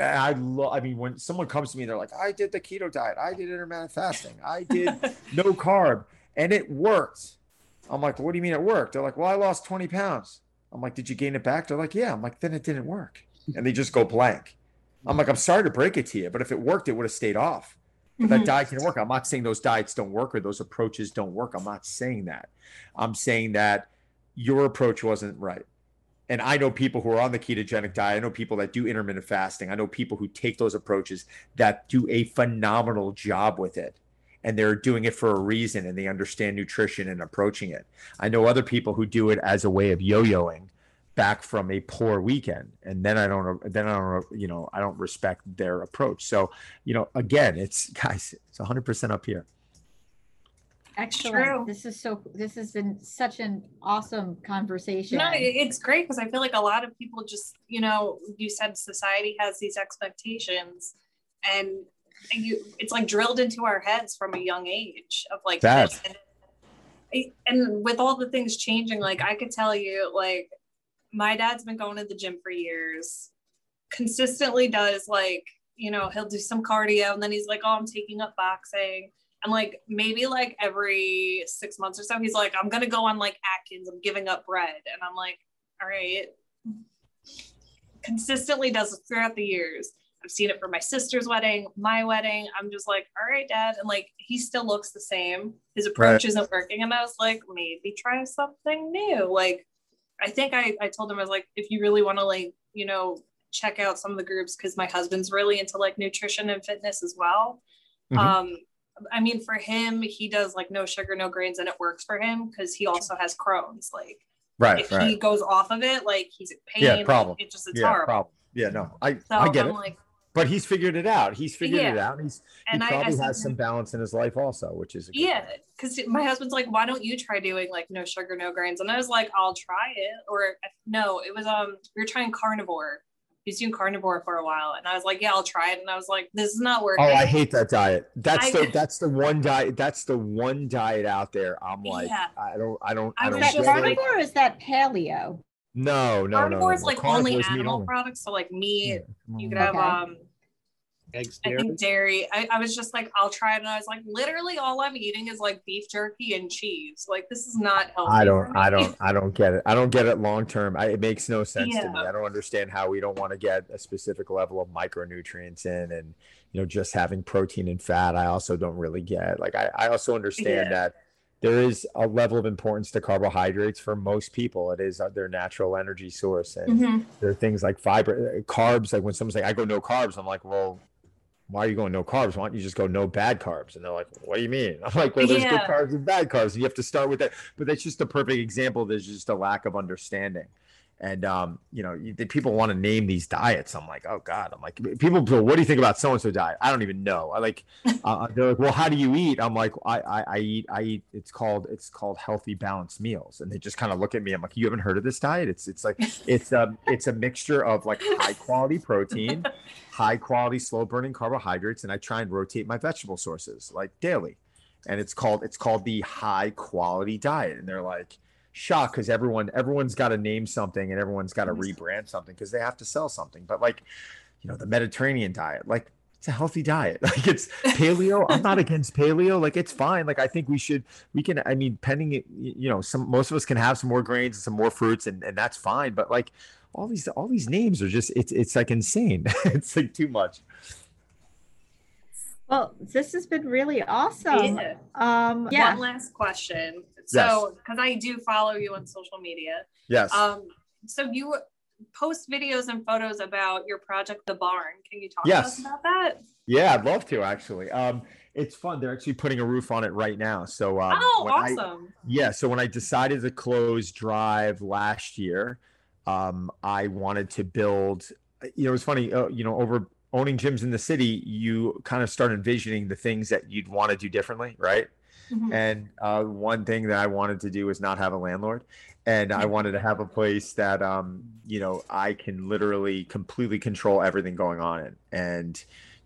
[SPEAKER 5] when someone comes to me, they're like, "I did the keto diet. I did intermittent fasting. I did no carb, and it worked." I'm like, "What do you mean it worked?" They're like, "Well, I lost 20 pounds." I'm like, "Did you gain it back?" They're like, "Yeah." I'm like, "Then it didn't work." And they just go blank. I'm like, "I'm sorry to break it to you, but if it worked, it would have stayed off. But that diet can work." I'm not saying those diets don't work or those approaches don't work. I'm not saying that. I'm saying that your approach wasn't right. And I know people who are on the ketogenic diet. I know people that do intermittent fasting. I know people who take those approaches that do a phenomenal job with it. And they're doing it for a reason, and they understand nutrition and approaching it. I know other people who do it as a way of yo-yoing back from a poor weekend, and then I don't respect their approach. So, again, it's 100% up here.
[SPEAKER 3] Excellent. True. This has been such an awesome conversation.
[SPEAKER 2] No, it's great because I feel like a lot of people just, you said society has these expectations, and it's like drilled into our heads from a young age of like this. And with all the things changing, like I could tell you, like, my dad's been going to the gym for years, consistently does he'll do some cardio, and then he's like, "Oh, I'm taking up boxing." And like, maybe like every 6 months or so, he's like, "I'm going to go on like Atkins. I'm giving up bread." And I'm like, all right. Consistently does it throughout the years. I've seen it for my sister's wedding, my wedding. I'm just like, all right, Dad. And like, he still looks the same. His approach isn't working. And I was like, maybe try something new. Like, I think I told him, I was like, if you really want to check out some of the groups, because my husband's really into like nutrition and fitness as well. For him, he does like no sugar, no grains, and it works for him because he also has Crohn's. Like, if he goes off of it, like he's in pain.
[SPEAKER 5] Yeah, problem.
[SPEAKER 2] It's horrible.
[SPEAKER 5] Problem. Yeah, no, I get it.
[SPEAKER 2] Like,
[SPEAKER 5] but he's figured it out. He probably has some balance in his life also, which is
[SPEAKER 2] because my husband's like, "Why don't you try doing like no sugar, no grains?" And I was like, "I'll try it." Or no, it was we were trying carnivore. He's doing carnivore for a while, and I was like, "Yeah, I'll try it." And I was like, "This is not working."
[SPEAKER 5] Oh, I hate that diet. That's the one diet. That's the one diet out there. I'm like, I don't.
[SPEAKER 3] Is that carnivore or is that paleo?
[SPEAKER 5] No.
[SPEAKER 2] Carnivore is like only
[SPEAKER 5] Carnivore's meat
[SPEAKER 2] animal
[SPEAKER 5] only.
[SPEAKER 2] products. So like meat, you could
[SPEAKER 3] Okay.
[SPEAKER 2] have
[SPEAKER 4] Eggs,
[SPEAKER 2] I think dairy. I was just like, I'll try it, and I was like, literally all I'm eating is like beef jerky and cheese. Like this is not healthy.
[SPEAKER 5] I
[SPEAKER 2] for me.
[SPEAKER 5] don't get it. I don't get it long term. It makes no sense to me.
[SPEAKER 2] Yeah.
[SPEAKER 5] I don't understand how we don't want to get a specific level of micronutrients in, and just having protein and fat. I also don't really get. Like I also understand that there is a level of importance to carbohydrates for most people. It is their natural energy source, and there are things like fiber, carbs. Like when someone's like, "I go no carbs," I'm like, "Well, why are you going no carbs? Why don't you just go no bad carbs?" And they're like, "What do you mean?" I'm like, "Well, there's good carbs and bad carbs, and you have to start with that." But that's just a perfect example. There's just a lack of understanding. And, the people want to name these diets. I'm like, oh God, I'm like, people go, "What do you think about so-and-so diet?" I don't even know. They're like, "Well, how do you eat?" I'm like, I eat, it's called healthy balanced meals. And they just kind of look at me. I'm like, "You haven't heard of this diet?" It's a mixture of like high quality protein, high quality, slow burning carbohydrates. And I try and rotate my vegetable sources like daily. And it's called the high quality diet. And they're like, shocked because everyone's got to name something and everyone's got to rebrand something because they have to sell something. But like, the Mediterranean diet, like it's a healthy diet. Like it's paleo. I'm not against paleo. Like it's fine. Like I think pending, most of us can have some more grains and some more fruits and that's fine. But like all these names are just, it's like insane. It's like too much.
[SPEAKER 3] Well, this has been really awesome.
[SPEAKER 2] One last question. So, because I do follow you on social media.
[SPEAKER 5] Yes.
[SPEAKER 2] So you post videos and photos about your project, The Barn. Can you talk to us about that?
[SPEAKER 5] Yeah, I'd love to actually. It's fun. They're actually putting a roof on it right now. So,
[SPEAKER 2] awesome.
[SPEAKER 5] So when I decided to close Drive last year, I wanted to build. It was funny. Over owning gyms in the city, you kind of start envisioning the things that you'd want to do differently, right? Mm-hmm. And one thing that I wanted to do was not have a landlord. And I wanted to have a place that, I can literally completely control everything going on in and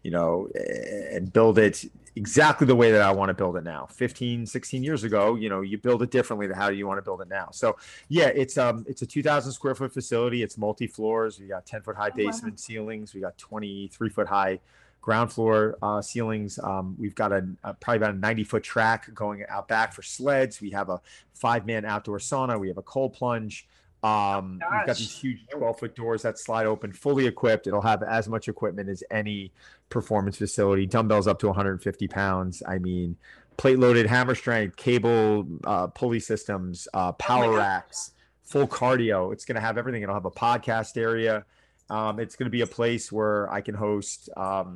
[SPEAKER 5] build it exactly the way that I want to build it now. 15, 16 years ago, you build it differently to how you want to build it now. So yeah, it's a 2,000 square foot facility. It's multi-floors. We got 10-foot high basement ceilings. We got 23-foot high ground floor ceilings. We've got probably about a 90-foot track going out back for sleds. We have a 5-man outdoor sauna. We have a cold plunge. We've got these huge 12-foot doors that slide open, fully equipped. It'll have as much equipment as any performance facility, dumbbells up to 150 pounds. I mean, plate loaded hammer strength, cable, pulley systems, power racks, full cardio. It's going to have everything. It'll have a podcast area. It's going to be a place where I can host,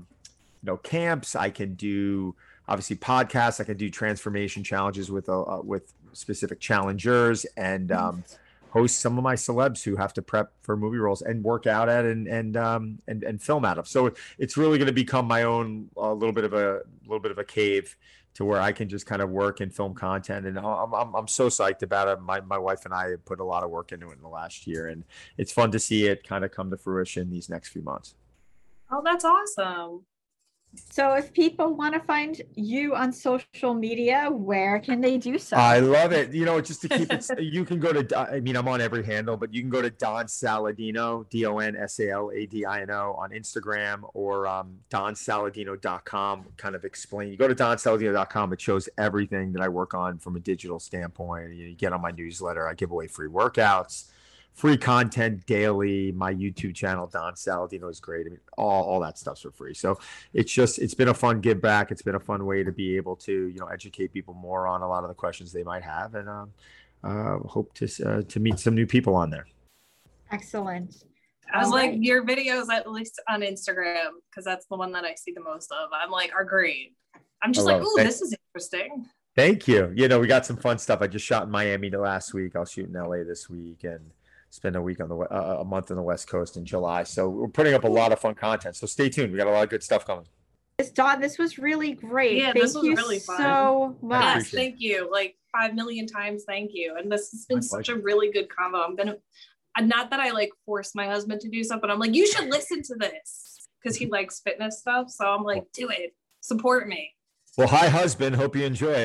[SPEAKER 5] camps. I can do obviously podcasts. I can do transformation challenges with specific challengers and, host some of my celebs who have to prep for movie roles and work out at and film out of. So it's really going to become my own little bit of a cave to where I can just kind of work and film content. And I'm so psyched about it. My wife and I have put a lot of work into it in the last year, and it's fun to see it kind of come to fruition these next few months.
[SPEAKER 2] Oh, that's awesome.
[SPEAKER 3] So if people want to find you on social media, where can they do so?
[SPEAKER 5] I love it. Just to keep it, you can go to, I'm on every handle, but you can go to Don Saladino, DonSaladino on Instagram or donsaladino.com, kind of explain. You go to donsaladino.com, it shows everything that I work on from a digital standpoint. You get on my newsletter. I give away free workouts, free content daily. My YouTube channel, Don Saladino, is great. I mean, all that stuff's for free. So it's been a fun give back. It's been a fun way to be able to, educate people more on a lot of the questions they might have, and hope to meet some new people on there.
[SPEAKER 3] Excellent.
[SPEAKER 2] I was like, your videos, at least on Instagram, because that's the one that I see the most of, I'm like, are great. I'm just like, ooh, this is interesting.
[SPEAKER 5] Thank you. We got some fun stuff. I just shot in Miami last week. I'll shoot in LA this week and spend a week on a month on the West Coast in July. So we're putting up a lot of fun content. So stay tuned. We got a lot of good stuff coming.
[SPEAKER 3] Don, this was really great.
[SPEAKER 2] Yeah,
[SPEAKER 3] this was really fun. So much.
[SPEAKER 2] Yes, thank you. Like 5 million times, thank you. And this has been such a really good combo. Not that I like force my husband to do stuff, but I'm like, you should listen to this because he likes fitness stuff. So I'm like, do it. Support me.
[SPEAKER 5] Well, hi, husband. Hope you enjoy it.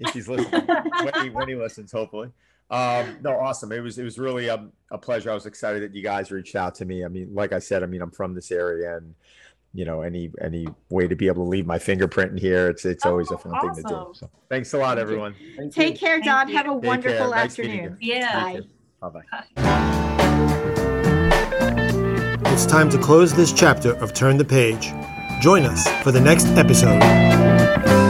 [SPEAKER 5] if he's listening, when he listens, hopefully. No, awesome. It was really a pleasure. I was excited that you guys reached out to me. I mean, like I said, I'm from this area, and any way to be able to leave my fingerprint in here, it's always a fun thing to do. So thanks a lot, everyone.
[SPEAKER 3] Take care, Don. Have a wonderful afternoon.
[SPEAKER 2] Yeah.
[SPEAKER 5] Bye-bye.
[SPEAKER 1] It's time to close this chapter of Turn the Page. Join us for the next episode.